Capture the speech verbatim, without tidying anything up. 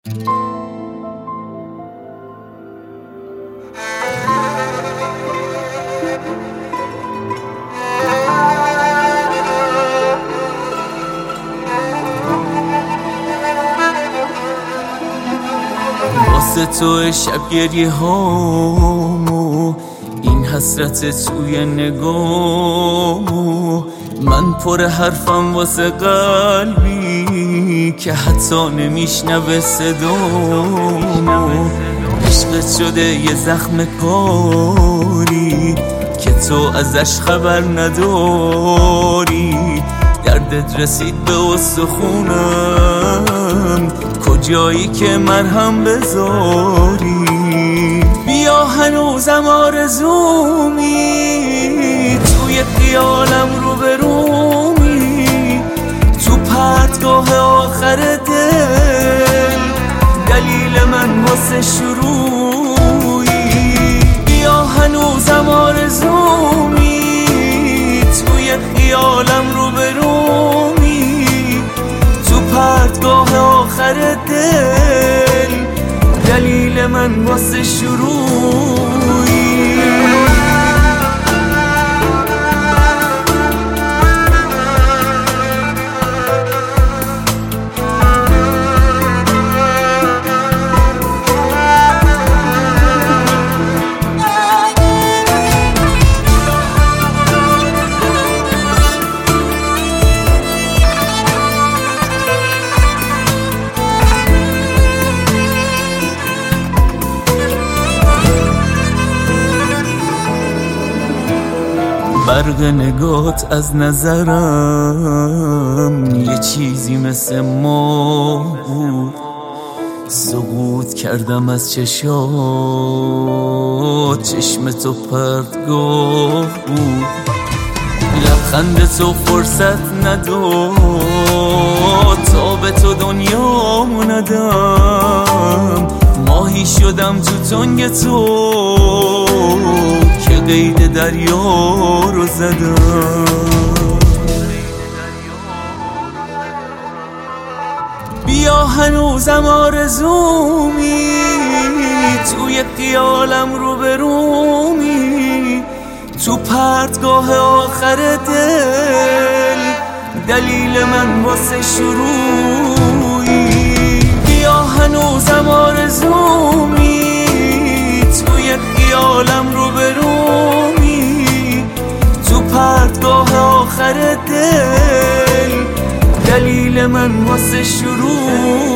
واسه تو شب گریه هامو، این حسرت توی نگامو، من پر حرفم واسه قلبی که حتی نمیشنوه صدامو. عشقت شده یه زخم کاری که تو ازش خبر نداری، دردت رسید به استخونم، کجایی که مرهم بذاری. بیا هنوزم آرزومی، توی خیالم رو برومی، تو پرتگاه آخر دل، دلیل من واسه شروعی. بیا هنوزم آرزومی، توی خیالم رو برومی، تو پرتگاه آخر دل، دلیل من واسه شروعی. برق نگات از نظرم یه چیزی مثل ماه بود، سقوط کردم از چشات، چشم تو پرتگاه بود، لبخند تو فرصت نداد تا به تو دنیامو ندم. ماهی شدم تو تنگ تو که قید دریا رو زدم. بیا هنوزم آرزومی، توی خیالم رو برومی، تو پرتگاه آخر دل، دلیل من واسه شروعی. بیا هنوزم آرزومی، توی خیالم رو برومی، تو پرتگاه آخر دل، دلیل من واسه شروع.